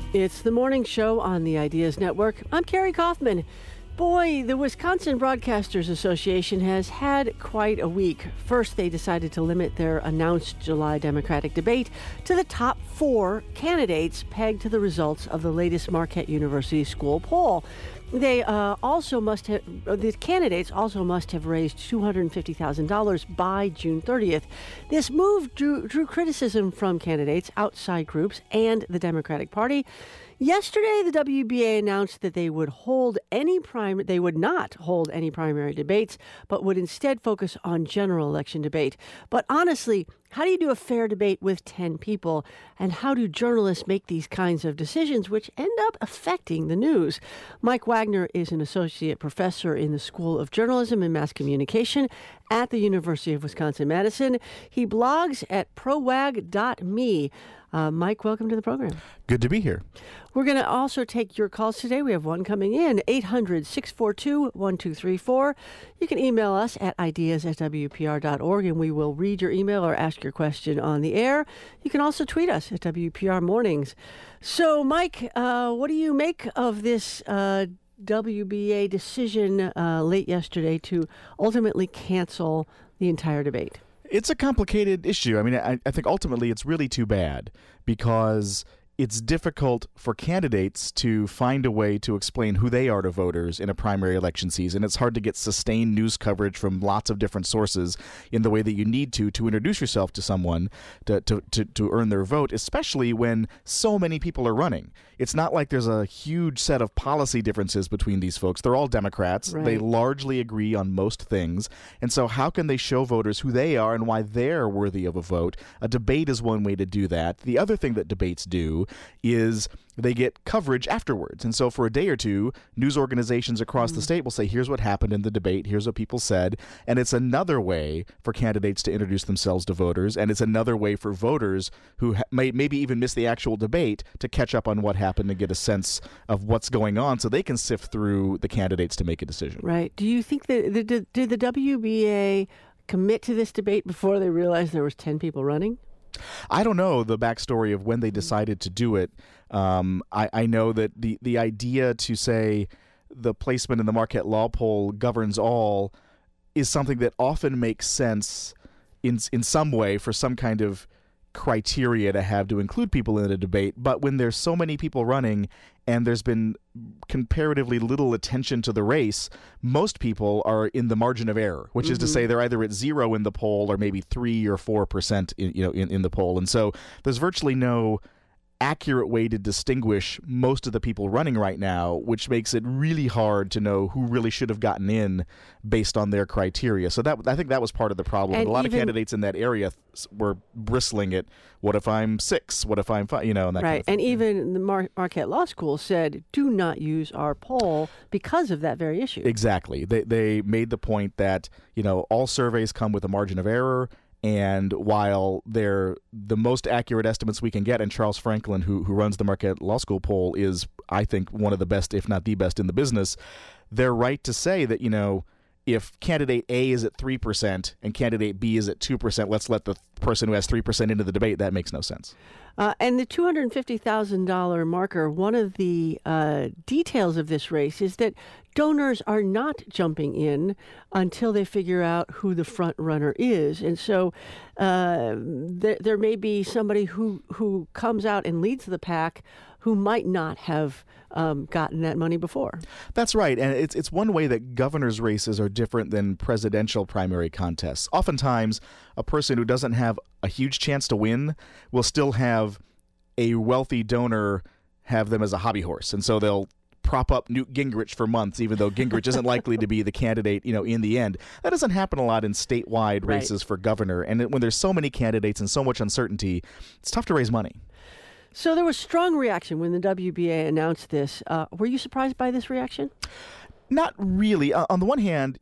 It's the morning show on the Ideas Network. I'm Carrie Kaufman. Boy, the Wisconsin Broadcasters Association has had quite a week. First, they decided to limit their announced July Democratic debate to the top 4 candidates pegged to the results of the latest Marquette University school poll. The candidates also must have raised $250,000 by June 30th. This move drew criticism from candidates, outside groups, and the Democratic Party. Yesterday, the WBA announced that they would not hold any primary debates, but would instead focus on general election debate. But honestly, how do you do a fair debate with 10 people? And how do journalists make these kinds of decisions, which end up affecting the news? Mike Wagner is an associate professor in the School of Journalism and Mass Communication at the University of Wisconsin-Madison. He blogs at prowag.me. Mike, welcome to the program. Good to be here. We're going to also take your calls today. We have one coming in, 800-642-1234. You can email us at ideas@wpr.org, and we will read your email or ask your question on the air. You can also tweet us at WPR Mornings. So, Mike, what do you make of this WBA decision late yesterday to ultimately cancel the entire debate? It's a complicated issue. I mean, I think ultimately it's really too bad because it's difficult for candidates to find a way to explain who they are to voters in a primary election season. It's hard to get sustained news coverage from lots of different sources in the way that you need to introduce yourself to someone to earn their vote, especially when so many people are running. It's not like there's a huge set of policy differences between these folks. They're all Democrats. Right. They largely agree on most things. And so how can they show voters who they are and why they're worthy of a vote? A debate is one way to do that. The other thing that debates do is they get coverage afterwards. And so for a day or two, news organizations across the state will say, here's what happened in the debate, here's what people said. And it's another way for candidates to introduce themselves to voters, and it's another way for voters who maybe even miss the actual debate to catch up on what happened and get a sense of what's going on so they can sift through the candidates to make a decision. Right. Do you think that did the WBA commit to this debate before they realized there was 10 people running? I don't know the backstory of when they decided to do it. I know that the idea to say the placement in the Marquette Law Poll governs all is something that often makes sense in some way for some kind of criteria to have to include people in a debate. But when there's so many people running and there's been comparatively little attention to the race, most people are in the margin of error, which is to say they're either at 0 in the poll or maybe 3 or 4% in the poll. And so there's virtually no accurate way to distinguish most of the people running right now, which makes it really hard to know who really should have gotten in based on their criteria. So I think that was part of the problem. And a lot of candidates in that area were bristling at, what if I'm 6? What if I'm 5? And that right. kind of thing. And even the Marquette Law School said, do not use our poll because of that very issue. Exactly. They made the point that, all surveys come with a margin of error. And while they're the most accurate estimates we can get, and Charles Franklin, who runs the Marquette Law School poll, is, I think, one of the best, if not the best in the business, they're right to say that, if candidate A is at 3% and candidate B is at 2%, let's let the person who has 3% into the debate. That makes no sense. And the $250,000 marker, one of the details of this race is that donors are not jumping in until they figure out who the front runner is. And so there may be somebody who comes out and leads the pack who might not have gotten that money before. That's right. And it's one way that governor's races are different than presidential primary contests. Oftentimes, a person who doesn't have a huge chance to win will still have a wealthy donor have them as a hobby horse. And so they'll prop up Newt Gingrich for months, even though Gingrich isn't likely to be the candidate, in the end. That doesn't happen a lot in statewide races for governor. And when there's so many candidates and so much uncertainty, it's tough to raise money. So there was strong reaction when the WBA announced this. Were you surprised by this reaction? Not really. On the one hand,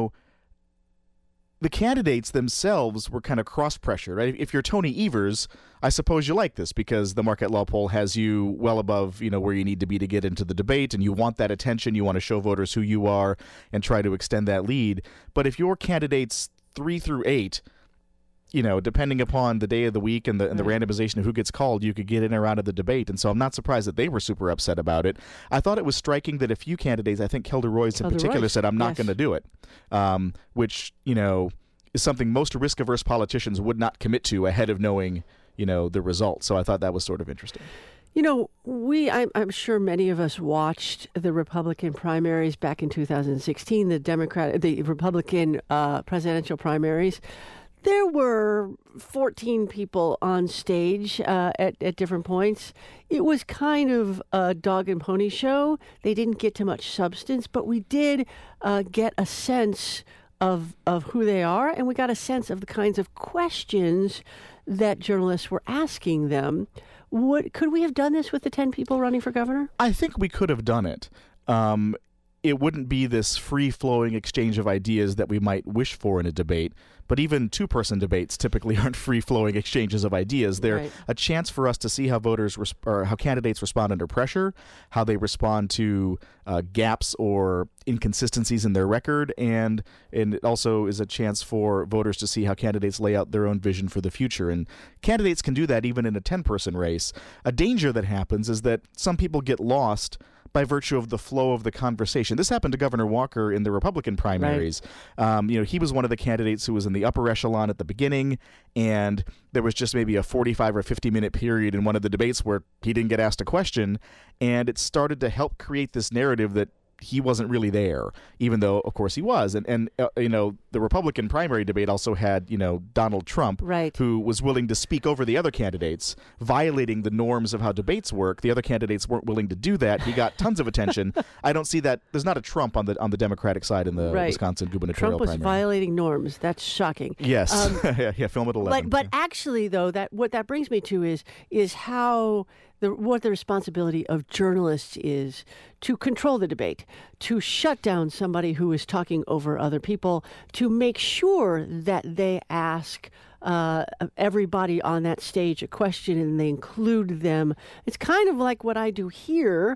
the candidates themselves were kind of cross-pressured, right? If you're Tony Evers, I suppose you like this because the Marquette Law Poll has you well above, where you need to be to get into the debate, and you want that attention. You want to show voters who you are and try to extend that lead. But if your candidates 3 through 8 depending upon the day of the week and the randomization of who gets called, you could get in or out of the debate. And so I'm not surprised that they were super upset about it. I thought it was striking that a few candidates, I think Hilda Royce in particular, said, I'm not going to do it, which, is something most risk-averse politicians would not commit to ahead of knowing, the results. So I thought that was sort of interesting. I'm sure many of us watched the Republican primaries back in 2016, the Republican presidential primaries. There were 14 people on stage at different points. It was kind of a dog and pony show. They didn't get to much substance, but we did get a sense of who they are, and we got a sense of the kinds of questions that journalists were asking them. Could we have done this with the 10 people running for governor? I think we could have done it. It wouldn't be this free-flowing exchange of ideas that we might wish for in a debate, but even two-person debates typically aren't free-flowing exchanges of ideas. They're a chance for us to see how how candidates respond under pressure, how they respond to gaps or inconsistencies in their record, and it also is a chance for voters to see how candidates lay out their own vision for the future. And candidates can do that even in a 10-person race. A danger that happens is that some people get lost by virtue of the flow of the conversation. This happened to Governor Walker in the Republican primaries. Right. He was one of the candidates who was in the upper echelon at the beginning, and there was just maybe a 45 or 50-minute period in one of the debates where he didn't get asked a question, and it started to help create this narrative that he wasn't really there, even though, of course, he was. And the Republican primary debate also had, Donald Trump, right, who was willing to speak over the other candidates, violating the norms of how debates work. The other candidates weren't willing to do that. He got tons of attention. I don't see that. There's not a Trump on the Democratic side in the Wisconsin gubernatorial primary. Trump was violating norms. That's shocking. Yes. Yeah, film at 11. But actually, though, what that brings me to is how what the responsibility of journalists is to control the debate, to shut down somebody who is talking over other people, to make sure that they ask everybody on that stage a question and they include them. It's kind of like what I do here,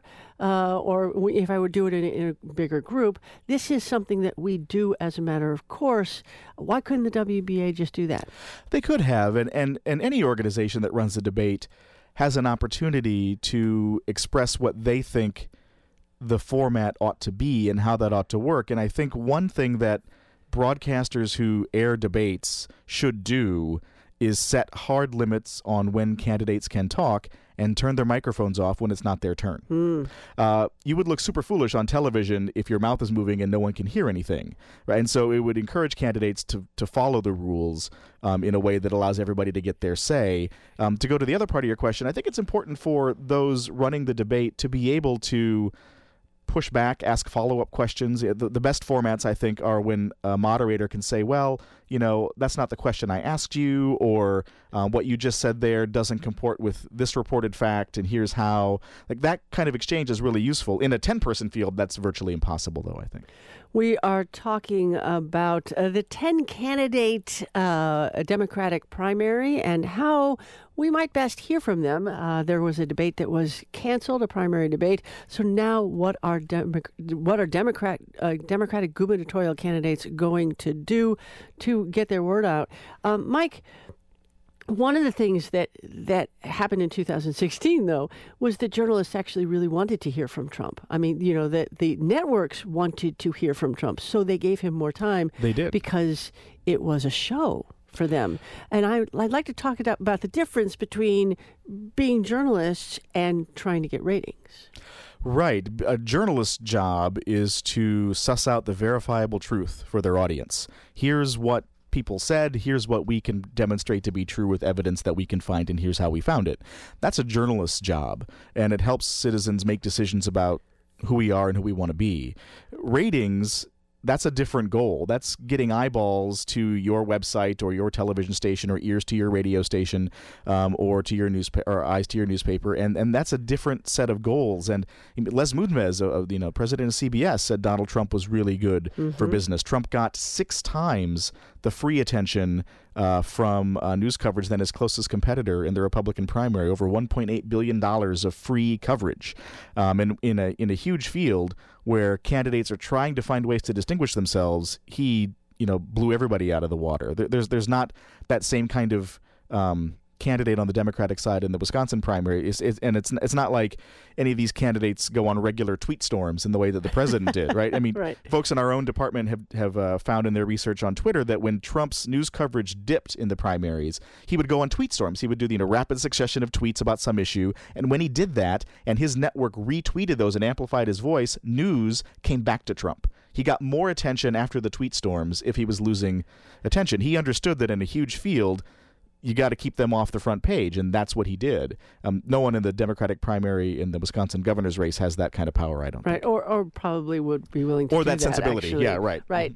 or if I would do it in a bigger group. This is something that we do as a matter of course. Why couldn't the WBA just do that? They could have, and any organization that runs a debate has an opportunity to express what they think the format ought to be and how that ought to work. And I think one thing that broadcasters who air debates should do is set hard limits on when candidates can talk and turn their microphones off when it's not their turn. You would look super foolish on television if your mouth is moving and no one can hear anything, right? And so it would encourage candidates to follow the rules in a way that allows everybody to get their say. To go to the other part of your question, I think it's important for those running the debate to be able to push back, ask follow-up questions. The best formats, I think, are when a moderator can say, well, that's not the question I asked you, or what you just said there doesn't comport with this reported fact, and here's how. Like, that kind of exchange is really useful. In a 10-person field, that's virtually impossible, though, I think. We are talking about the 10-candidate Democratic primary and how we might best hear from them. There was a debate that was canceled, a primary debate. So now what are Democratic gubernatorial candidates going to do to get their word out? Mike, one of the things that happened in 2016, though, was that journalists actually really wanted to hear from Trump. I mean, the networks wanted to hear from Trump, so they gave him more time. They did. Because it was a show for them. And I'd like to talk about the difference between being journalists and trying to get ratings. Right. A journalist's job is to suss out the verifiable truth for their audience. Here's what people said, here's what we can demonstrate to be true with evidence that we can find, and here's how we found it. That's a journalist's job, and it helps citizens make decisions about who we are and who we want to be. Ratings, that's a different goal. That's getting eyeballs to your website or your television station, or ears to your radio station, or to your newspaper, or eyes to your newspaper, and that's a different set of goals. And Les Moonves, president of CBS, said Donald Trump was really good for business. Trump got 6 times the free attention from news coverage than his closest competitor in the Republican primary, over $1.8 billion of free coverage. And in a huge field where candidates are trying to find ways to distinguish themselves, he blew everybody out of the water. There's not that same kind of candidate on the Democratic side in the Wisconsin primary, and it's not like any of these candidates go on regular tweet storms in the way that the president did, right? I mean, Right. Folks in our own department have found in their research on Twitter that when Trump's news coverage dipped in the primaries, he would go on tweet storms. He would do rapid succession of tweets about some issue, and when he did that, and his network retweeted those and amplified his voice, news came back to Trump. He got more attention after the tweet storms if he was losing attention. He understood that in a huge field, you got to keep them off the front page, and that's what he did. No one in the Democratic primary in the Wisconsin governor's race has that kind of power, I don't think. Right, or probably would be willing to or do that sensibility. Actually. Yeah, right. Right.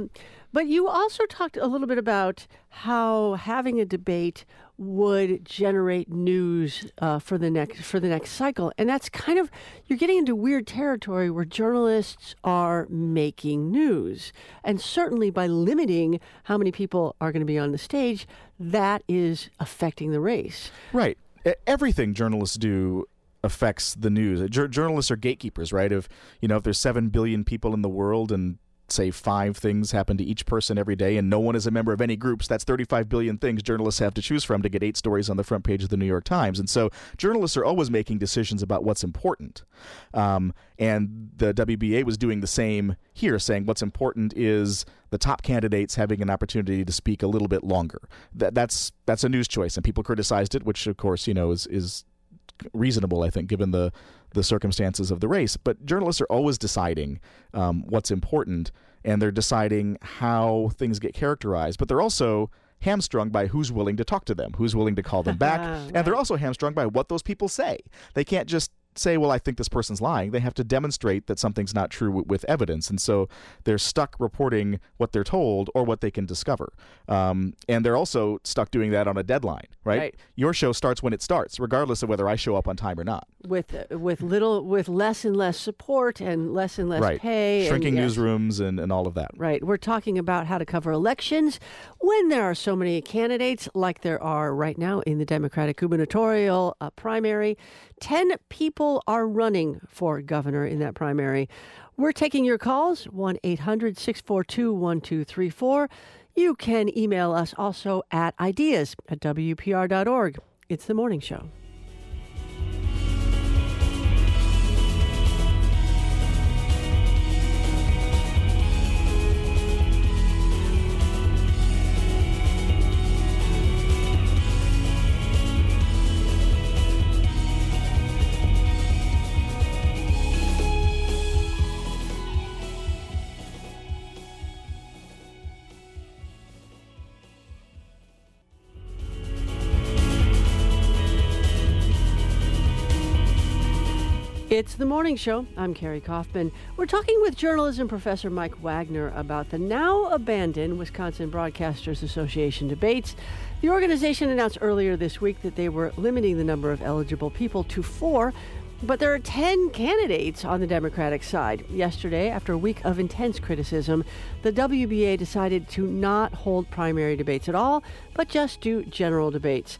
But you also talked a little bit about how having a debate would generate news for the next cycle, and that's kind of, you're getting into weird territory where journalists are making news, and certainly by limiting how many people are going to be on the stage, that is affecting the race. Right. Everything journalists do affects the news. Journalists are gatekeepers, right? If there's 7 billion people in the world and say 5 things happen to each person every day and no one is a member of any groups, that's 35 billion things journalists have to choose from to get 8 stories on the front page of the New York Times. And so journalists are always making decisions about what's important. And the WBA was doing the same here, saying what's important is the top candidates having an opportunity to speak a little bit longer. That's a news choice, and people criticized it, which of course, is reasonable, I think, given the circumstances of the race. But journalists are always deciding what's important, and they're deciding how things get characterized. But they're also hamstrung by who's willing to talk to them, who's willing to call them back. Right. And they're also hamstrung by what those people say. They can't just say, well, I think this person's lying. They have to demonstrate that something's not true with evidence. And so they're stuck reporting what they're told or what they can discover. And they're also stuck doing that on a deadline, right? Your show starts when it starts, regardless of whether I show up on time or not. With less and less support and less pay. Shrinking and, yes. newsrooms and all of that. Right. We're talking about how to cover elections when there are so many candidates like there are right now in the Democratic gubernatorial primary. 10 people are running for governor in that primary. We're taking your calls, 1-800-642-1234. You can email us also at ideas@wpr.org. It's The Morning Show. It's The Morning Show. I'm Carrie Kaufman. We're talking with journalism professor Mike Wagner about the now abandoned Wisconsin Broadcasters Association debates. The organization announced earlier this week that they were limiting the number of eligible people to 4, but there are 10 candidates on the Democratic side. Yesterday, after a week of intense criticism, the WBA decided to not hold primary debates at all, but just do general debates.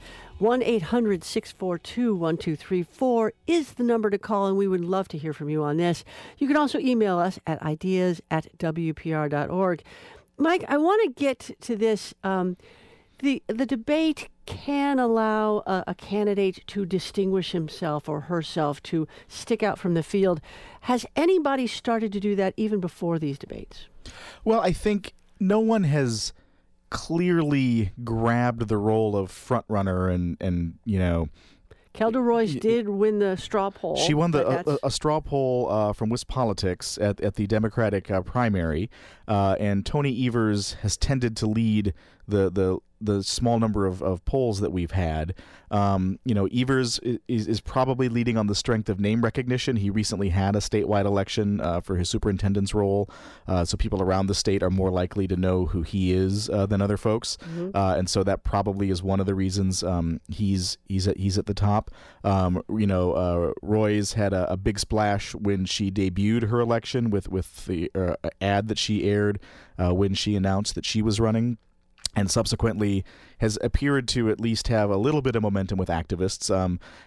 1-800-642-1234 is the number to call, and we would love to hear from you on this. You can also email us at ideas@wpr.org. Mike, I want to get to this. The debate can allow a candidate to distinguish himself or herself, to stick out from the field. Has anybody started to do that even before these debates? Well, I think no one has clearly grabbed the role of front runner and Kelda Royce did win the straw poll. She won a straw poll from WisPolitics at the Democratic primary, and Tony Evers has tended to lead the small number of polls that we've had. Evers is probably leading on the strength of name recognition. He recently had a statewide election for his superintendent's role, so people around the state are more likely to know who he is than other folks, and so that probably is one of the reasons he's at the top. Roy's had a big splash when she debuted her election with the ad that she aired when she announced that she was running, and subsequently has appeared to at least have a little bit of momentum with activists.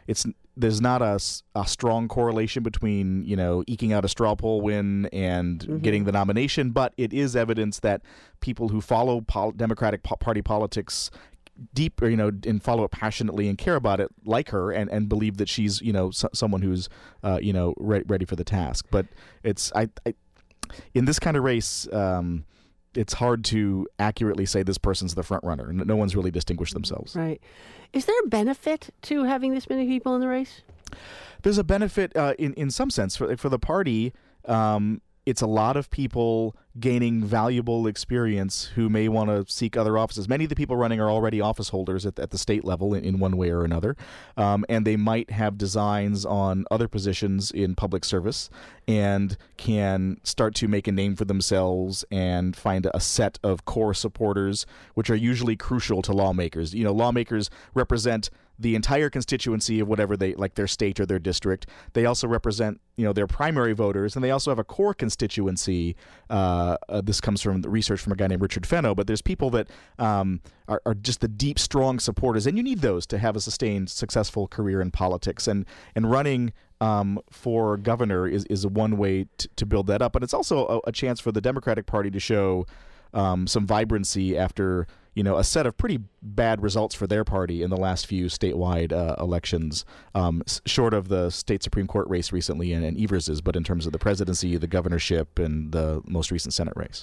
there's not a strong correlation between, eking out a straw poll win and getting the nomination, but it is evidence that people who follow Democratic Party politics deep, and follow it passionately and care about it, like her, and believe that she's, someone who's, ready for the task. But it's in this kind of race, it's hard to accurately say this person's the front runner. No one's really distinguished themselves. Right. Is there a benefit to having this many people in the race? There's a benefit in some sense for the party. It's a lot of people gaining valuable experience who may want to seek other offices. Many of the people running are already office holders at the state level in one way or another, and they might have designs on other positions in public service and can start to make a name for themselves and find a set of core supporters, which are usually crucial to lawmakers. Lawmakers represent the entire constituency of whatever they like, their state or their district. They also represent, their primary voters, and they also have a core constituency. This comes from the research from a guy named Richard Fenno, but there's people that are just the deep, strong supporters, and you need those to have a sustained, successful career in politics. And running for governor is one way to build that up, but it's also a chance for the Democratic Party to show some vibrancy after a set of pretty bad results for their party in the last few statewide elections, short of the state Supreme Court race recently and Evers's, but in terms of the presidency, the governorship, and the most recent Senate race.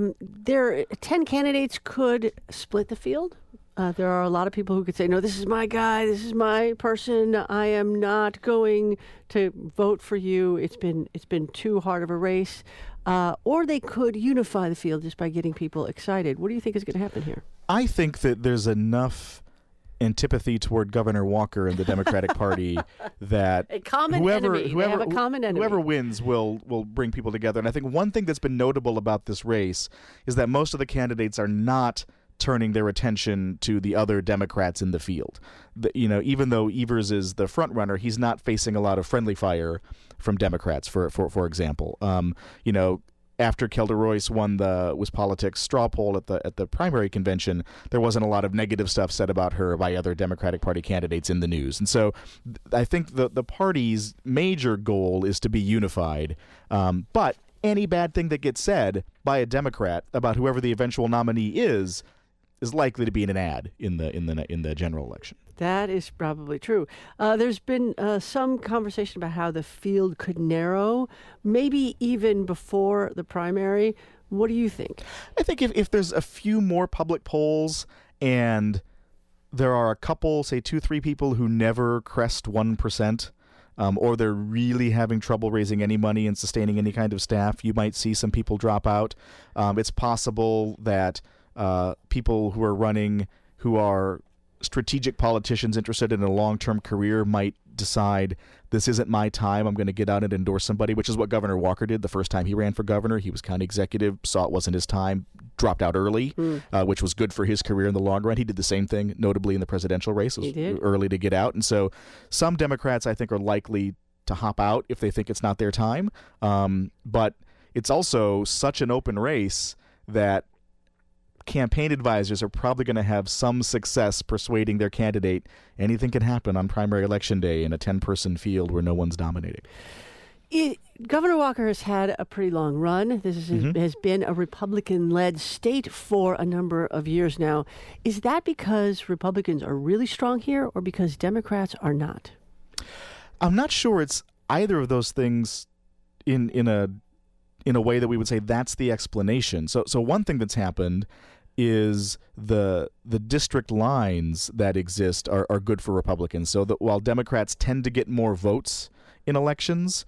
10 candidates could split the field. There are a lot of people who could say, no, this is my guy, this is my person, I am not going to vote for you. It's been too hard of a race. Or they could unify the field just by getting people excited. What do you think is going to happen here? I think that there's enough antipathy toward Governor Walker and the Democratic Party that a common enemy. They have a common enemy. Whoever wins will bring people together. And I think one thing that's been notable about this race is that most of the candidates are not turning their attention to the other Democrats in the field. Even though Evers is the front runner, he's not facing a lot of friendly fire from Democrats. For example, after Kelda Royce won the WisPolitics straw poll at the primary convention, there wasn't a lot of negative stuff said about her by other Democratic Party candidates in the news. And so I think the party's major goal is to be unified. But any bad thing that gets said by a Democrat about whoever the eventual nominee is likely to be in an ad in the general election. That is probably true. There's been some conversation about how the field could narrow, maybe even before the primary. What do you think? I think if there's a few more public polls and there are a couple, say 2-3 people who never crest 1%, or they're really having trouble raising any money and sustaining any kind of staff, you might see some people drop out. It's possible that people who are running who are strategic politicians interested in a long-term career might decide, this isn't my time, I'm going to get out and endorse somebody, which is what Governor Walker did the first time he ran for governor. He was county executive, saw it wasn't his time, dropped out early, which was good for his career in the long run. He did the same thing, notably in the presidential race. It was early to get out. And so some Democrats, I think, are likely to hop out if they think it's not their time. But it's also such an open race that campaign advisors are probably going to have some success persuading their candidate anything can happen on primary election day in a 10-person field where no one's dominating. Governor Walker has had a pretty long run. This has been a Republican-led state for a number of years now. Is that because Republicans are really strong here or because Democrats are not? I'm not sure it's either of those things in a way that we would say that's the explanation. So one thing that's happened is the district lines that exist are good for Republicans. So that while Democrats tend to get more votes in elections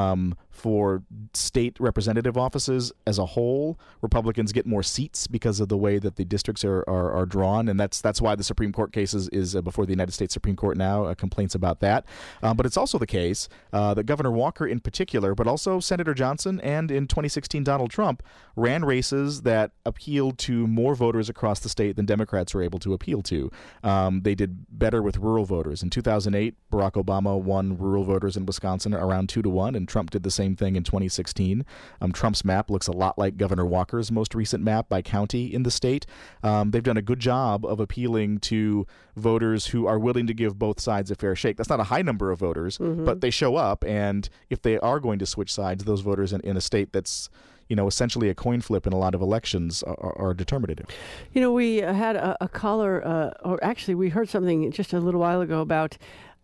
for state representative offices as a whole, Republicans get more seats because of the way that the districts are drawn, and that's why the Supreme Court case is before the United States Supreme Court now, complaints about that. But it's also the case that Governor Walker in particular, but also Senator Johnson and in 2016 Donald Trump, ran races that appealed to more voters across the state than Democrats were able to appeal to. They did better with rural voters. In 2008, Barack Obama won rural voters in Wisconsin around 2-1, 2001, and Trump did the same thing in 2016. Trump's map looks a lot like Governor Walker's most recent map by county in the state. They've done a good job of appealing to voters who are willing to give both sides a fair shake. That's not a high number of voters, but they show up, and if they are going to switch sides, those voters in a state that's essentially a coin flip in a lot of elections are determinative. We had a caller, or actually we heard something just a little while ago about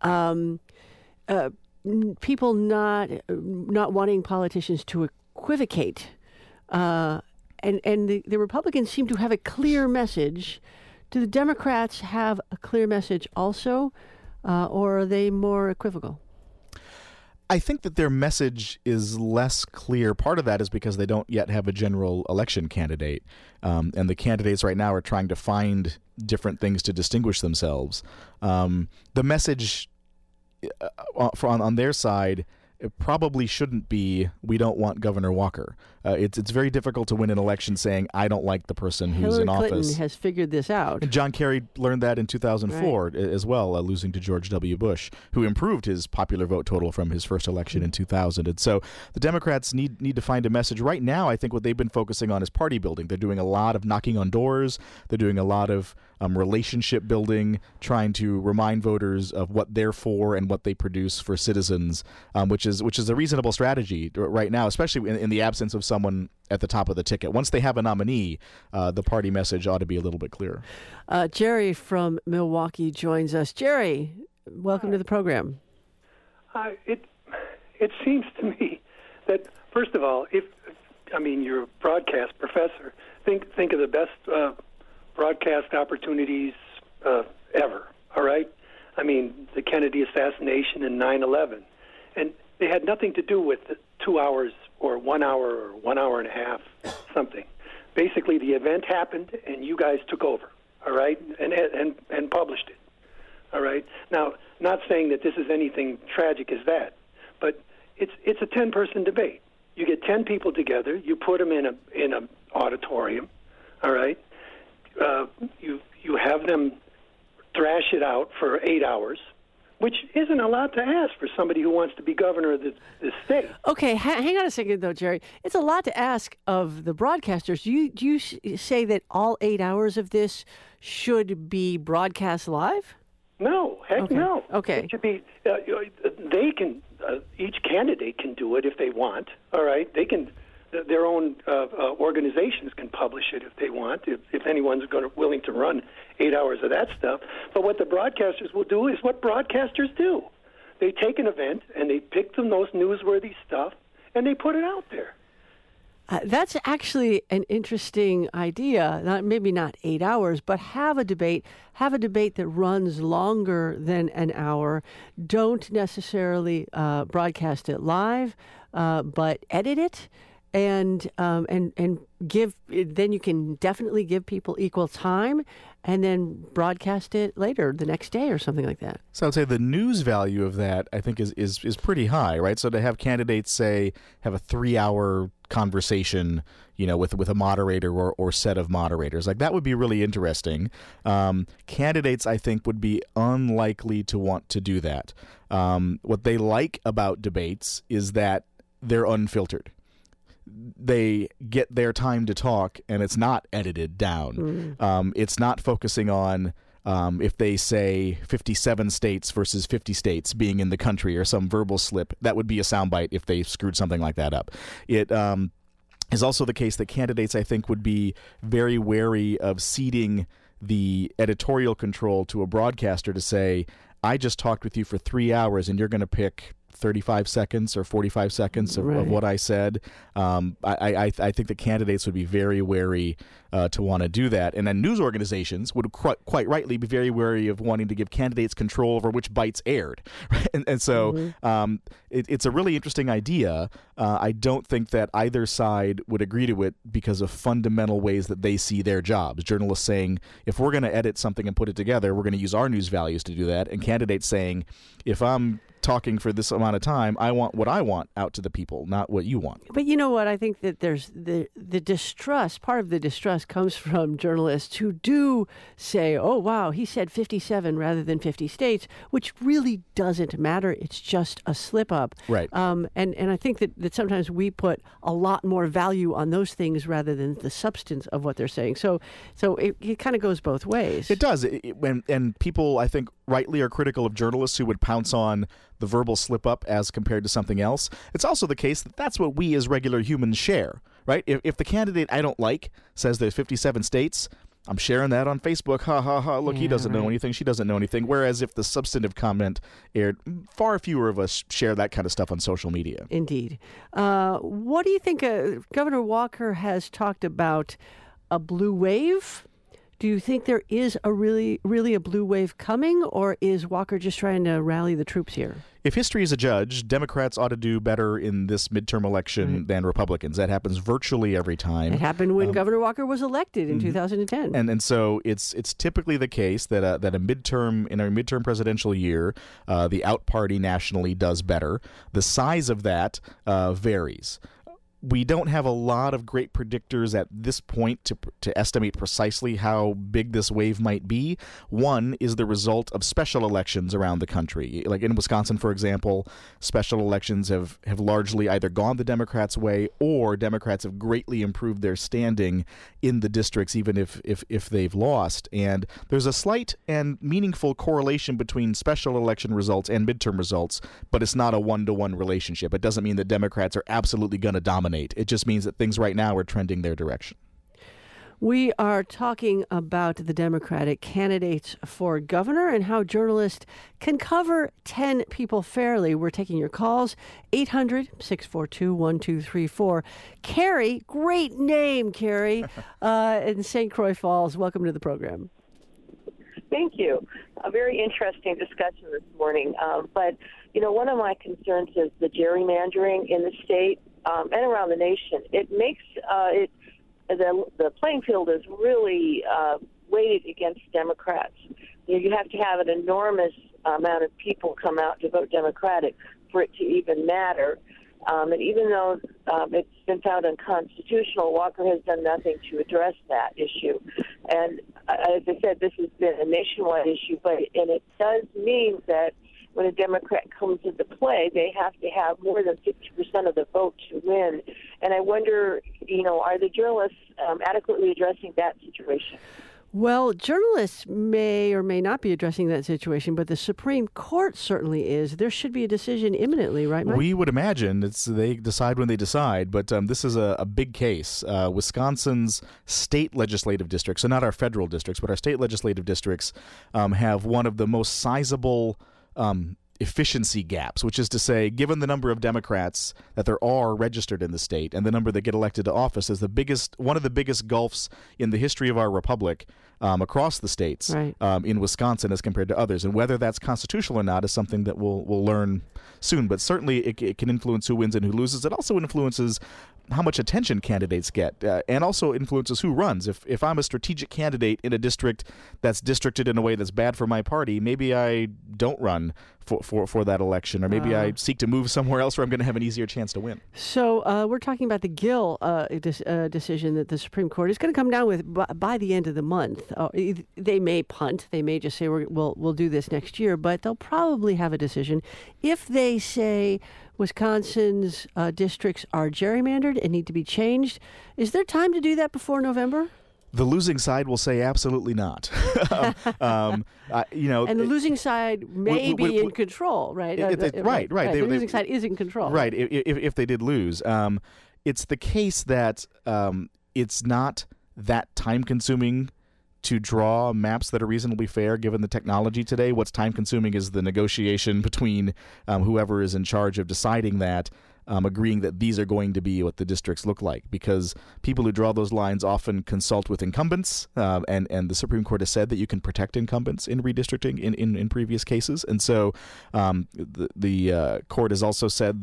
people not wanting politicians to equivocate. And the Republicans seem to have a clear message. Do the Democrats have a clear message also, or are they more equivocal? I think that their message is less clear. Part of that is because they don't yet have a general election candidate. And the candidates right now are trying to find different things to distinguish themselves. The message on their side, it probably shouldn't be, we don't want Governor Walker. It's very difficult to win an election saying, I don't like the person who's in office. Hillary Clinton has figured this out. And John Kerry learned that in 2004 as well, losing to George W. Bush, who improved his popular vote total from his first election in 2000. And so the Democrats need to find a message. Right now, I think what they've been focusing on is party building. They're doing a lot of knocking on doors. They're doing a lot of relationship building, trying to remind voters of what they're for and what they produce for citizens, which is a reasonable strategy right now, especially in the absence of someone at the top of the ticket. Once they have a nominee, the party message ought to be a little bit clearer. Jerry from Milwaukee joins us. Jerry, welcome to the program. It seems to me that, first of all, you're a broadcast professor. Think of the best broadcast opportunities ever. All right, the Kennedy assassination and 9/11, and they had nothing to do with 2 hours or 1 hour or 1 hour and a half, something. Basically, the event happened, and you guys took over, all right, and published it, all right. Now, not saying that this is anything tragic as that, but it's a 10-person debate. You get 10 people together, you put them in a auditorium, all right. You have them thrash it out for 8 hours, which isn't a lot to ask for somebody who wants to be governor of the state. Okay, hang on a second, though, Jerry. It's a lot to ask of the broadcasters. Do you say that all 8 hours of this should be broadcast live? No, heck no. Okay. It should be. They can. Each candidate can do it if they want. All right, they can. Their own organizations can publish it if they want, if anyone's willing to run 8 hours of that stuff. But what the broadcasters will do is what broadcasters do. They take an event and they pick the most newsworthy stuff and they put it out there. That's actually an interesting idea. Maybe not 8 hours, but have a debate that runs longer than an hour. Don't necessarily broadcast it live, but edit it. And give. Then you can definitely give people equal time, and then broadcast it later, the next day, or something like that. So I'd say the news value of that, I think, is pretty high, right? So to have candidates say have a 3-hour conversation, with a moderator or set of moderators, like that would be really interesting. Candidates, I think, would be unlikely to want to do that. What they like about debates is that they're unfiltered. They get their time to talk, and it's not edited down. It's not focusing on if they say 57 states versus 50 states being in the country or some verbal slip. That would be a soundbite if they screwed something like that up. It is also the case that candidates, I think, would be very wary of ceding the editorial control to a broadcaster to say, I just talked with you for 3 hours, and you're going to pick 35 seconds or 45 seconds of what I said. I think the candidates would be very wary to want to do that. And then news organizations would quite rightly be very wary of wanting to give candidates control over which bites aired. And so it's a really interesting idea. I don't think that either side would agree to it because of fundamental ways that they see their jobs. Journalists saying, if we're going to edit something and put it together, we're going to use our news values to do that. And candidates saying, if I'm talking for this amount of time. I want what I want out to the people, not what you want. But you know what? I think that there's the distrust. Part of the distrust comes from journalists who do say, "Oh, wow, he said 57 rather than 50 states," which really doesn't matter. It's just a slip up. Right. And I think that sometimes we put a lot more value on those things rather than the substance of what they're saying. So it kind of goes both ways. It does. And people, I think, rightly are critical of journalists who would pounce on the verbal slip-up as compared to something else. It's also the case that that's what we as regular humans share, right? If the candidate I don't like says there's 57 states, I'm sharing that on Facebook. Ha, ha, ha. Look, he doesn't know anything. She doesn't know anything. Whereas if the substantive comment aired, far fewer of us share that kind of stuff on social media. Indeed. What do you think? Governor Walker has talked about a blue wave. Do you think there is a really a blue wave coming, or is Walker just trying to rally the troops here? If history is a judge, Democrats ought to do better in this midterm election than Republicans. That happens virtually every time. It happened when Governor Walker was elected in 2010. And so it's typically the case that in a midterm presidential year, the out party nationally does better. The size of that varies. We don't have a lot of great predictors at this point to estimate precisely how big this wave might be. One is the result of special elections around the country. Like in Wisconsin, for example, special elections have largely either gone the Democrats' way or Democrats have greatly improved their standing in the districts, even if they've lost. And there's a slight and meaningful correlation between special election results and midterm results, but it's not a one-to-one relationship. It doesn't mean that Democrats are absolutely going to dominate. It just means that things right now are trending their direction. We are talking about the Democratic candidates for governor and how journalists can cover 10 people fairly. We're taking your calls, 800-642-1234. Carrie, great name, Carrie, in St. Croix Falls. Welcome to the program. Thank you. A very interesting discussion this morning. But, one of my concerns is the gerrymandering in the state and around the nation. It makes the playing field is really weighted against Democrats. You have to have an enormous amount of people come out to vote Democratic for it to even matter. And even though it's been found unconstitutional, Walker has done nothing to address that issue. And as I said, this has been a nationwide issue, and it does mean that when a Democrat comes into play, they have to have more than 50% of the vote to win. And I wonder, are the journalists adequately addressing that situation? Well, journalists may or may not be addressing that situation, but the Supreme Court certainly is. There should be a decision imminently, right, Mike? We would imagine they decide when they decide, but this is a big case. Wisconsin's state legislative districts, so not our federal districts, but our state legislative districts have one of the most sizable efficiency gaps, which is to say, given the number of Democrats that there are registered in the state and the number that get elected to office, is one of the biggest gulfs in the history of our republic across the states, right, in Wisconsin as compared to others. And whether that's constitutional or not is something that we'll learn soon. But certainly it can influence who wins and who loses. It also influences how much attention candidates get, and also influences who runs. If I'm a strategic candidate in a district that's districted in a way that's bad for my party, maybe I don't run for that election, or maybe I seek to move somewhere else where I'm going to have an easier chance to win. So we're talking about the Gill decision that the Supreme Court is going to come down with by the end of the month. They may punt. They may just say we'll do this next year, but they'll probably have a decision. If they say Wisconsin's districts are gerrymandered and need to be changed, is there time to do that before November? The losing side will say absolutely not. And the losing side may be in control, right? Right. The losing side is in control. Right, if they did lose. It's the case that it's not that time-consuming to draw maps that are reasonably fair given the technology today. What's time-consuming is the negotiation between whoever is in charge of deciding that, agreeing that these are going to be what the districts look like, because people who draw those lines often consult with incumbents, and the Supreme Court has said that you can protect incumbents in redistricting in previous cases. And so the court has also said that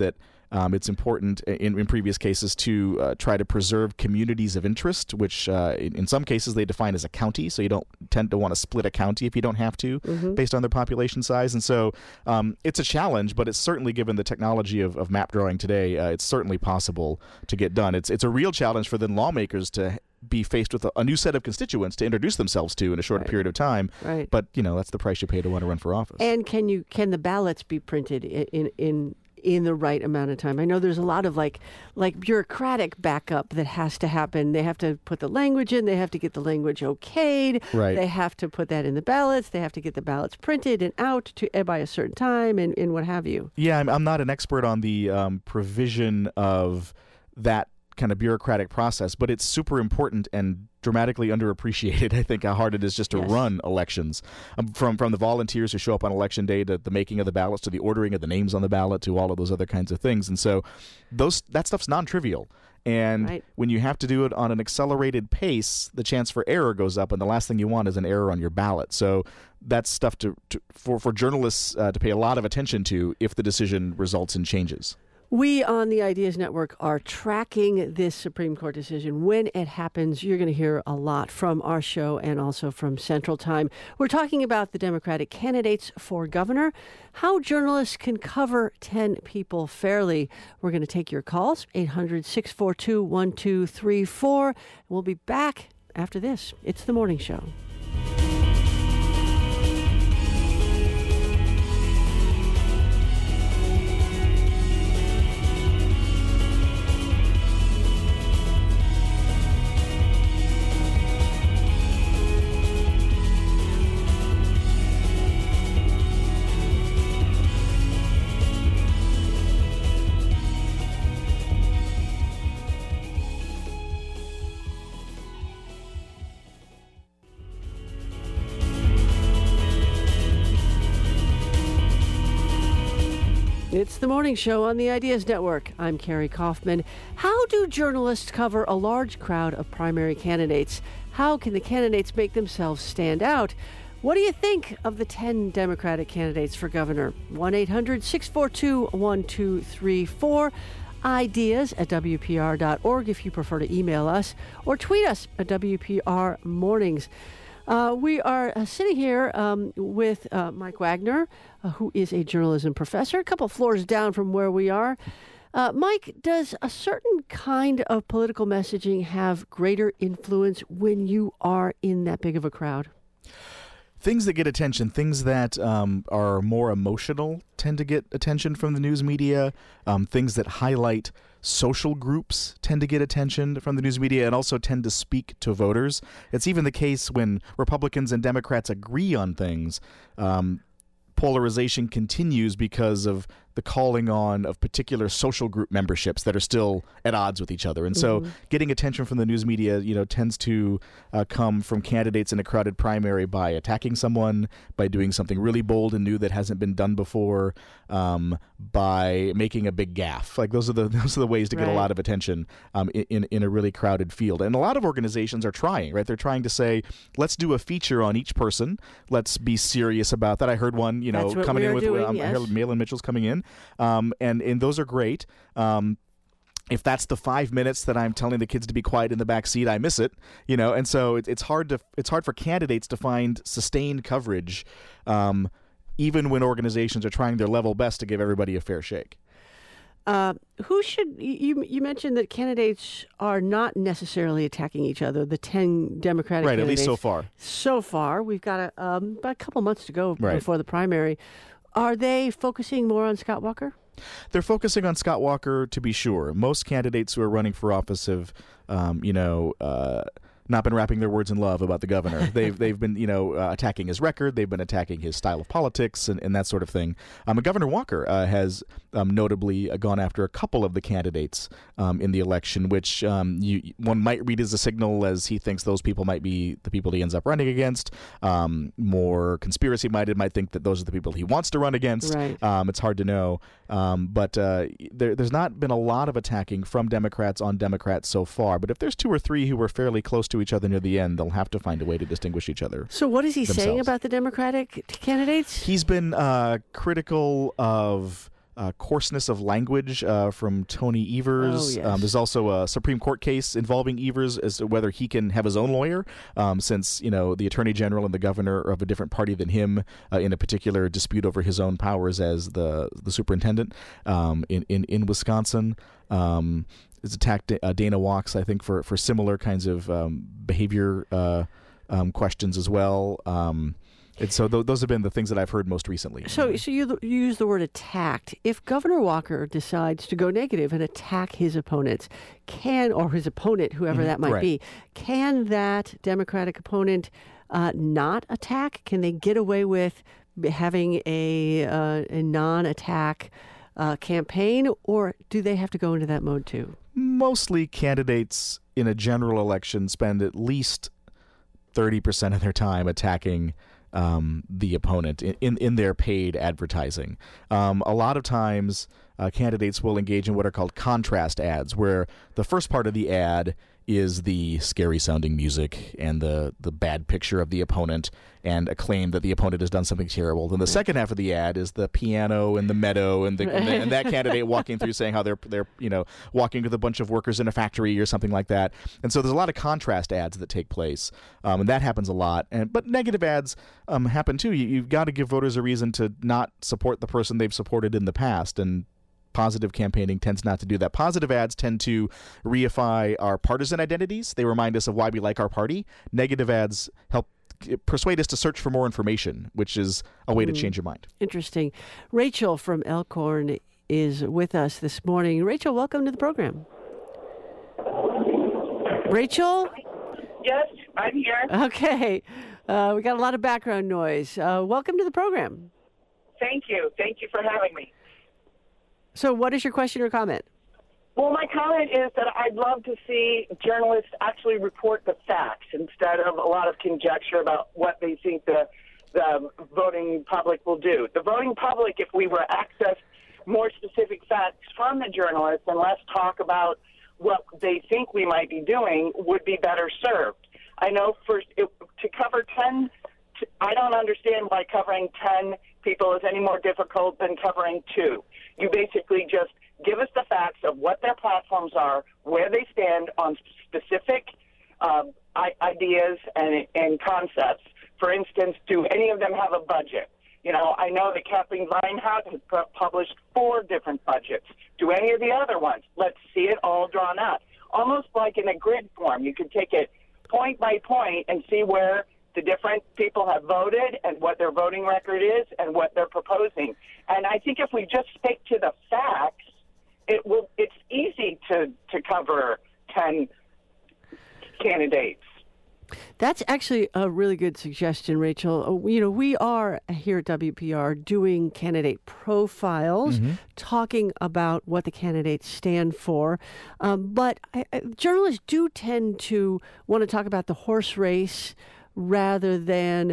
It's important in previous cases to try to preserve communities of interest, which in some cases they define as a county. So you don't tend to want to split a county if you don't have to, based on their population size. And so it's a challenge, but it's certainly, given the technology of map drawing today, it's certainly possible to get done. It's a real challenge for then lawmakers to be faced with a new set of constituents to introduce themselves to in a short period of time. Right. But that's the price you pay to want to run for office. And can the ballots be printed in the right amount of time? I know there's a lot of like bureaucratic backup that has to happen. They have to put the language in. They have to get the language okayed. Right. They have to put that in the ballots. They have to get the ballots printed and out by a certain time and what have you. Yeah, I'm not an expert on the provision of that kind of bureaucratic process, but it's super important and dramatically underappreciated, I think, how hard it is just to run elections. From the volunteers who show up on election day to the making of the ballots to the ordering of the names on the ballot to all of those other kinds of things. And so that stuff's non-trivial. And when you have to do it on an accelerated pace, the chance for error goes up, and the last thing you want is an error on your ballot. So that's stuff for journalists to pay a lot of attention to if the decision results in changes. We on the Ideas Network are tracking this Supreme Court decision. When it happens, you're going to hear a lot from our show and also from Central Time. We're talking about the Democratic candidates for governor, how journalists can cover 10 people fairly. We're going to take your calls, 800-642-1234. We'll be back after this. It's The Morning Show. It's The Morning Show on the Ideas Network. I'm Carrie Kaufman. How do journalists cover a large crowd of primary candidates? How can the candidates make themselves stand out? What do you think of the 10 Democratic candidates for governor? 1-800-642-1234. Ideas@WPR.org if you prefer to email us, or tweet us at WPR Mornings. We are sitting here with Mike Wagner, who is a journalism professor, a couple floors down from where we are. Mike, does a certain kind of political messaging have greater influence when you are in that big of a crowd? Things that get attention, things that are more emotional tend to get attention from the news media. Things that highlight social groups tend to get attention from the news media and also tend to speak to voters. It's even the case when Republicans and Democrats agree on things. Polarization continues because of the calling on of particular social group memberships that are still at odds with each other. And so getting attention from the news media, tends to come from candidates in a crowded primary by attacking someone, by doing something really bold and new that hasn't been done before, by making a big gaffe. Like those are the ways to get a lot of attention in a really crowded field. And a lot of organizations are trying, right? They're trying to say, let's do a feature on each person. Let's be serious about that. I heard one, coming in with I heard Malin Mitchell's coming in. And those are great. If that's the 5 minutes that I'm telling the kids to be quiet in the back seat, I miss it, And so it's hard for candidates to find sustained coverage, even when organizations are trying their level best to give everybody a fair shake. Who should you mentioned that candidates are not necessarily attacking each other? The 10 Democratic candidates, at least so far. So far, we've got about a couple months to go before the primary. Are they focusing more on Scott Walker? They're focusing on Scott Walker, to be sure. Most candidates who are running for office have, not been wrapping their words in love about the governor. They've been, attacking his record. They've been attacking his style of politics and that sort of thing. And Governor Walker has notably gone after a couple of the candidates in the election, which one might read as a signal as he thinks those people might be the people he ends up running against. More conspiracy-minded might think that those are the people he wants to run against. Right. It's hard to know. But there's not been a lot of attacking from Democrats on Democrats so far. But if there's two or three who were fairly close to each other near the end, they'll have to find a way to distinguish each other. So what is he saying about the Democratic candidates? He's been critical of coarseness of language from Tony Evers. Oh, yes. There's also a Supreme Court case involving Evers as to whether he can have his own lawyer, since the Attorney General and the governor are of a different party than him in a particular dispute over his own powers as the superintendent in Wisconsin. It's attacked Dana Walks, I think, for similar kinds of behavior questions as well. And so those have been the things that I've heard most recently. So you use the word attacked. If Governor Walker decides to go negative and attack his opponents, or his opponent, whoever that might be, can that Democratic opponent not attack? Can they get away with having a non-attack campaign, or do they have to go into that mode too? Mostly candidates in a general election spend at least 30% of their time attacking the opponent in their paid advertising. A lot of times, candidates will engage in what are called contrast ads, where the first part of the ad is the scary-sounding music and the bad picture of the opponent and a claim that the opponent has done something terrible. Then the second half of the ad is the piano and the meadow and that candidate walking through saying how they're walking with a bunch of workers in a factory or something like that. And so there's a lot of contrast ads that take place, and that happens a lot. But negative ads happen too. You've got to give voters a reason to not support the person they've supported in the past, and positive campaigning tends not to do that. Positive ads tend to reify our partisan identities. They remind us of why we like our party. Negative ads help persuade us to search for more information, which is a way to change your mind. Interesting. Rachel from Elkhorn is with us this morning. Rachel, welcome to the program. Rachel? Yes, I'm here. Okay. We got a lot of background noise. Welcome to the program. Thank you. Thank you for having me. So what is your question or comment? Well, my comment is that I'd love to see journalists actually report the facts instead of a lot of conjecture about what they think the voting public will do. The voting public, if we were accessed more specific facts from the journalists and less talk about what they think we might be doing, would be better served. I know to cover 10, I don't understand why covering 10 people is any more difficult than covering 2. You basically just give us the facts of what their platforms are, where they stand on specific ideas and concepts. For instance, do any of them have a budget? I know that Kathleen Vinehouse has published 4 different budgets. Do any of the other ones? Let's see it all drawn out. Almost like in a grid form. You could take it point by point and see where the different people have voted and what their voting record is and what they're proposing. And I think if we just stick to the facts, it's easy to cover 10 candidates. That's actually a really good suggestion, Rachel. We are here at WPR doing candidate profiles, talking about what the candidates stand for. But journalists do tend to want to talk about the horse race rather than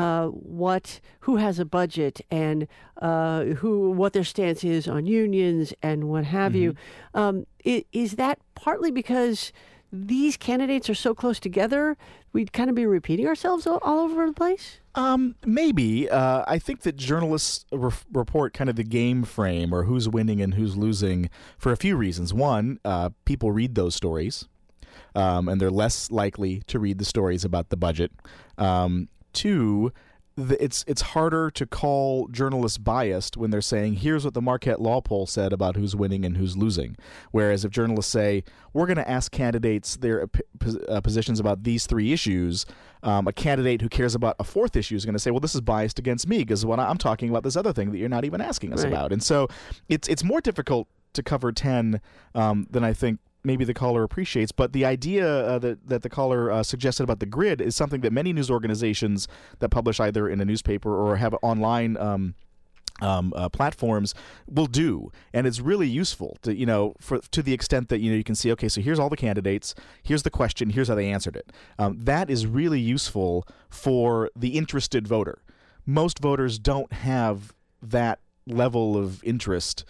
who has a budget and what their stance is on unions and what have you. Is that partly because these candidates are so close together, we'd kind of be repeating ourselves all over the place? Maybe. I think that journalists report kind of the game frame, or who's winning and who's losing, for a few reasons. One, people read those stories, and they're less likely to read the stories about the budget. 2, it's harder to call journalists biased when they're saying, here's what the Marquette Law Poll said about who's winning and who's losing. Whereas if journalists say, we're going to ask candidates their positions about these 3 issues, a candidate who cares about a 4th issue is going to say, well, this is biased against me because I'm talking about this other thing that you're not even asking us about. And so it's more difficult to cover 10 than I think maybe the caller appreciates, but the idea that the caller suggested about the grid is something that many news organizations that publish either in a newspaper or have online platforms will do, and it's really useful to to the extent that you can see, okay, so here's all the candidates, here's the question, here's how they answered it. That is really useful for the interested voter. Most voters don't have that level of interest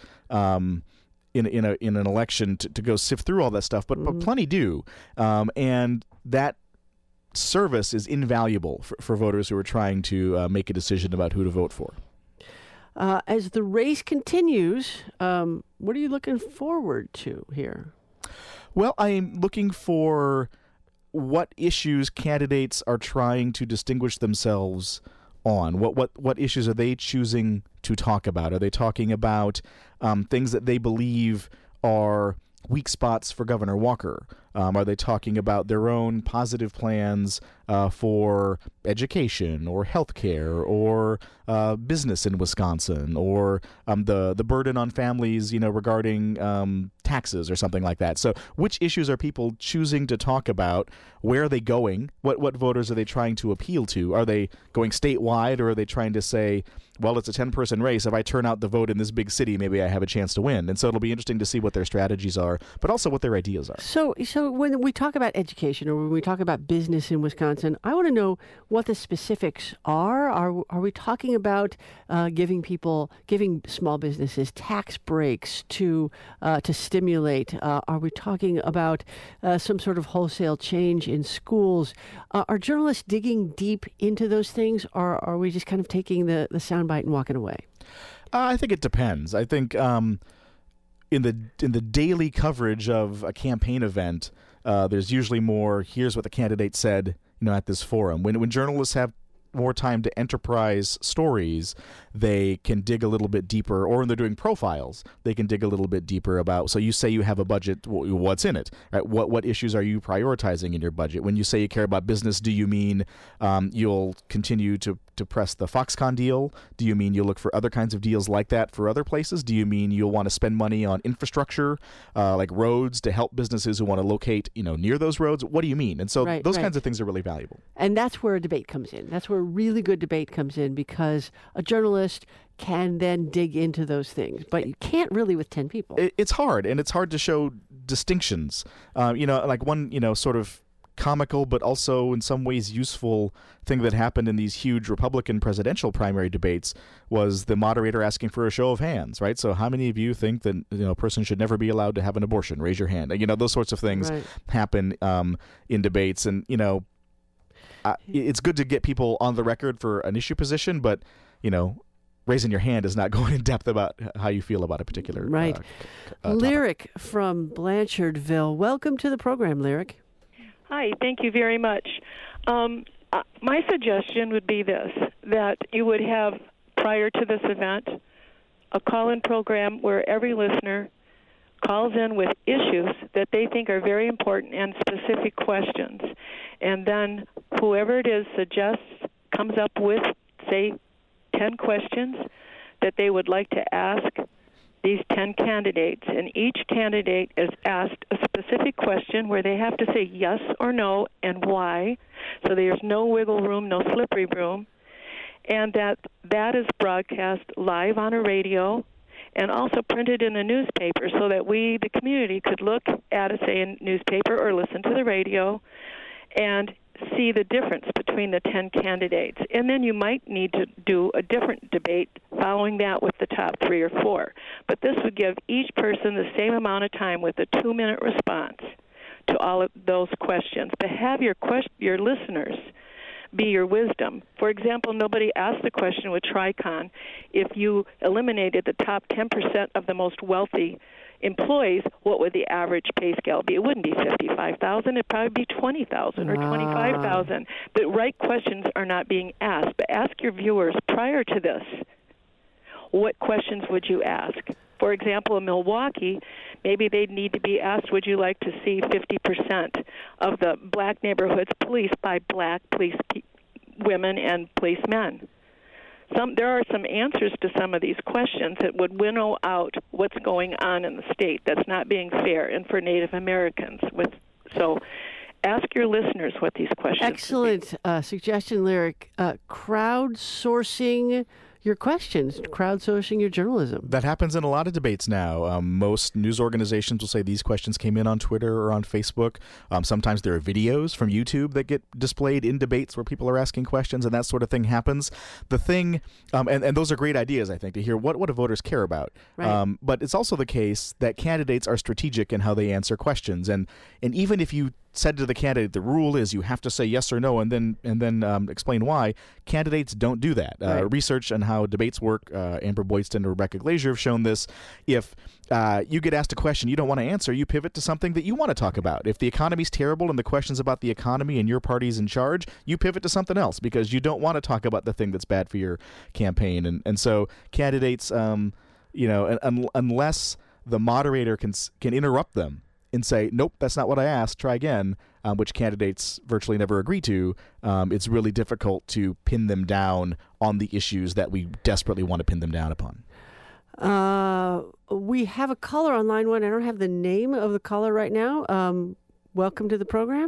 in an election to go sift through all that stuff, but plenty do, and that service is invaluable for voters who are trying to make a decision about who to vote for. As the race continues, what are you looking forward to here? Well, I'm looking for what issues candidates are trying to distinguish themselves on. What issues are they choosing to talk about? Are they talking about things that they believe are weak spots for Governor Walker? Are they talking about their own positive plans for education or healthcare or business in Wisconsin, or the burden on families, regarding taxes or something like that? So which issues are people choosing to talk about? Where are they going? What voters are they trying to appeal to? Are they going statewide, or are they trying to say, well, it's a 10-person race. If I turn out the vote in this big city, maybe I have a chance to win? And so it'll be interesting to see what their strategies are, but also what their ideas are. So when we talk about education, or when we talk about business in Wisconsin, I want to know what the specifics are. Are we talking about giving small businesses tax breaks to stimulate? Are we talking about some sort of wholesale change in schools? Are journalists digging deep into those things, or are we just kind of taking the soundbite and walking away? I think it depends. I think in the daily coverage of a campaign event, there's usually more, here's what the candidate said, at this forum. When journalists have more time to enterprise stories, they can dig a little bit deeper, or when they're doing profiles, they can dig a little bit deeper about, so you say you have a budget, what's in it? Right? What issues are you prioritizing in your budget? When you say you care about business, do you mean you'll continue to press the Foxconn deal? Do you mean you'll look for other kinds of deals like that for other places? Do you mean you'll want to spend money on infrastructure, like roads, to help businesses who want to locate, near those roads? What do you mean? And so those kinds of things are really valuable. And that's where a debate comes in. That's where a really good debate comes in, because a journalist can then dig into those things. But you can't really with 10 people. It's hard, and it's hard to show distinctions. Like one, sort of comical but also in some ways useful thing that happened in these huge Republican presidential primary debates was the moderator asking for a show of hands, right? So how many of you think that a person should never be allowed to have an abortion? Raise your hand. Those sorts of things happen in debates, and it's good to get people on the record for an issue position, but raising your hand is not going in depth about how you feel about a particular Lyric from Blanchardville. Welcome to the program, Lyric. Hi, thank you very much. My suggestion would be this, that you would have, prior to this event, a call-in program where every listener calls in with issues that they think are very important and specific questions. And then whoever it is comes up with, say, 10 questions that they would like to ask these 10 candidates, and each candidate is asked a specific question where they have to say yes or no and why, so there's no wiggle room, no slippery room, and that is broadcast live on a radio and also printed in a newspaper so that we, the community, could look at a, say, a newspaper or listen to the radio and see the difference between the 10 candidates. And then you might need to do a different debate following that with the top 3 or 4. But this would give each person the same amount of time with a 2-minute response to all of those questions. But have your listeners be your wisdom. For example, nobody asked the question with Tricon, if you eliminated the top 10% of the most wealthy employees, what would the average pay scale be? It wouldn't be $55,000. It'd probably be $20,000 or $25,000. The right questions are not being asked. But ask your viewers prior to this, what questions would you ask? For example, in Milwaukee, maybe they'd need to be asked, would you like to see 50% of the black neighborhoods policed by black police women and policemen? There are some answers to some of these questions that would winnow out what's going on in the state that's not being fair, and for Native Americans. So ask your listeners what these questions Excellent suggestion, Lyric. Crowdsourcing your questions, crowdsourcing your journalism. That happens in a lot of debates now. Most news organizations will say these questions came in on Twitter or on Facebook. Sometimes there are videos from YouTube that get displayed in debates where people are asking questions, and that sort of thing happens. The thing, and those are great ideas, I think, to hear what do voters care about. Right. But it's also the case that candidates are strategic in how they answer questions. And even if you said to the candidate, the rule is you have to say yes or no and then explain why. Candidates don't do that. Right. Research on how debates work, Amber Boydston and Rebecca Glazier have shown this. If you get asked a question you don't want to answer, you pivot to something that you want to talk about. If the economy's terrible and the question's about the economy and your party's in charge, you pivot to something else because you don't want to talk about the thing that's bad for your campaign. And so candidates, unless the moderator can interrupt them and say, nope, that's not what I asked, try again, which candidates virtually never agree to, it's really difficult to pin them down on the issues that we desperately want to pin them down upon. We have a caller on line one. I don't have the name of the caller right now. Welcome to the program.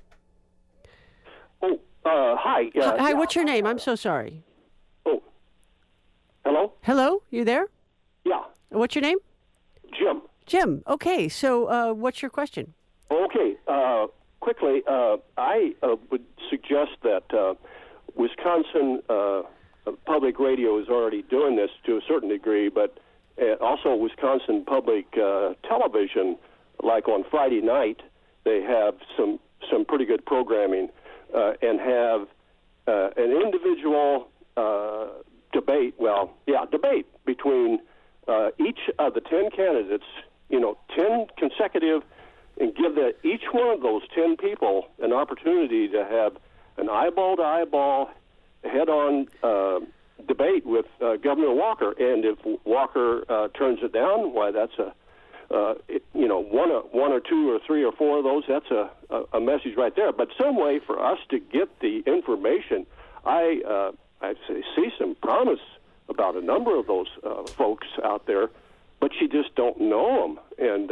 Hi. Hi, what's your name? I'm so sorry. Oh, hello? Hello, you there? Yeah, What's your name? Jim. Jim. Okay, so what's your question? Okay, quickly, I would suggest that Wisconsin Public Radio is already doing this to a certain degree, but also Wisconsin Public Television, like on Friday night, they have some pretty good programming and have an individual debate between each of the 10 candidates, 10 consecutive, and give each one of those 10 people an opportunity to have an eyeball-to-eyeball, head-on debate with Governor Walker. And if Walker turns it down, why, that's one or two or three or four of those, that's a message right there. But some way for us to get the information, I see some promise about a number of those folks out there, but you just don't know them. And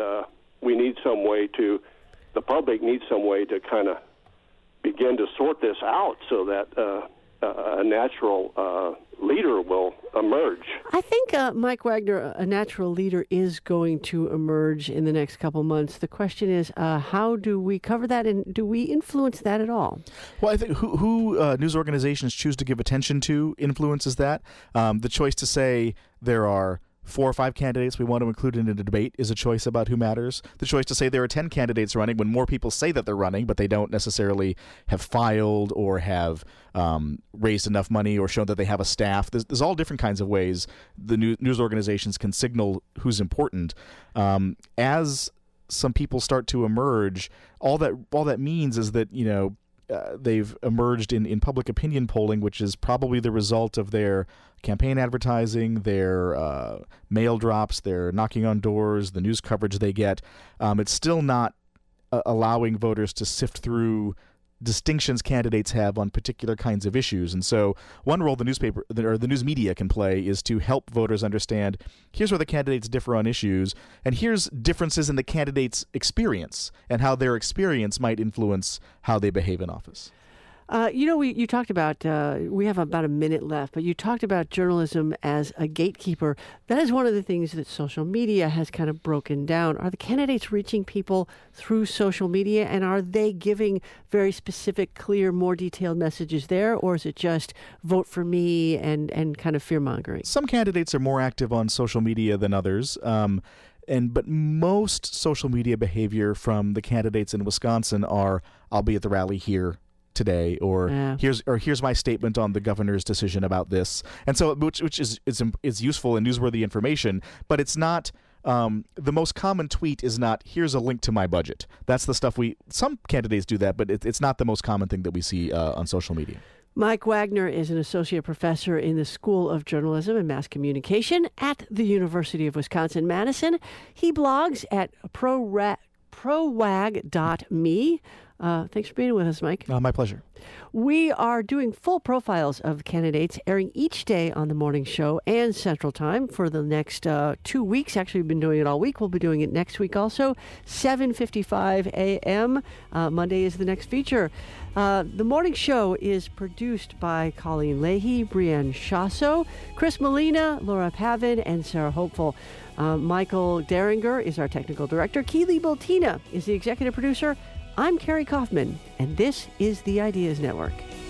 the public needs some way to kind of begin to sort this out so that a natural leader will emerge. I think, Mike Wagner, a natural leader is going to emerge in the next couple months. The question is, how do we cover that, and do we influence that at all? Well, I think who news organizations choose to give attention to influences that. The choice to say there are 4 or 5 candidates we want to include in a debate is a choice about who matters. The choice to say there are 10 candidates running when more people say that they're running, but they don't necessarily have filed or have raised enough money or shown that they have a staff. There's all different kinds of ways the news organizations can signal who's important. As some people start to emerge, all that means is that, they've emerged in public opinion polling, which is probably the result of their campaign advertising, their mail drops, their knocking on doors, the news coverage they get. It's still not allowing voters to sift through distinctions candidates have on particular kinds of issues. And so one role the news media can play is to help voters understand, here's where the candidates differ on issues, and here's differences in the candidates' experience and how their experience might influence how they behave in office. You talked about, we have about a minute left, but you talked about journalism as a gatekeeper. That is one of the things that social media has kind of broken down. Are the candidates reaching people through social media, and are they giving very specific, clear, more detailed messages there, or is it just vote for me and kind of fear-mongering? Some candidates are more active on social media than others. But most social media behavior from the candidates in Wisconsin are, I'll be at the rally here today, or here's my statement on the governor's decision about this, and so which is useful and newsworthy information, but it's not the most common tweet is not, here's a link to my budget. That's the stuff some candidates do that, but it's not the most common thing that we see on social media. Mike Wagner is an associate professor in the School of Journalism and Mass Communication at the University of Wisconsin-Madison. He blogs at prowag.me. Thanks for being with us, Mike. My pleasure. We are doing full profiles of candidates airing each day on the morning show and Central Time for the next 2 weeks. Actually, we've been doing it all week. We'll be doing it next week also. 7:55 a.m. Monday is the next feature. The morning show is produced by Colleen Leahy, Brienne Chasso, Chris Molina, Laura Pavin, and Sarah Hopeful. Michael Deringer is our technical director. Keely Bultina is the executive producer. I'm Carrie Kaufman, and this is the Ideas Network.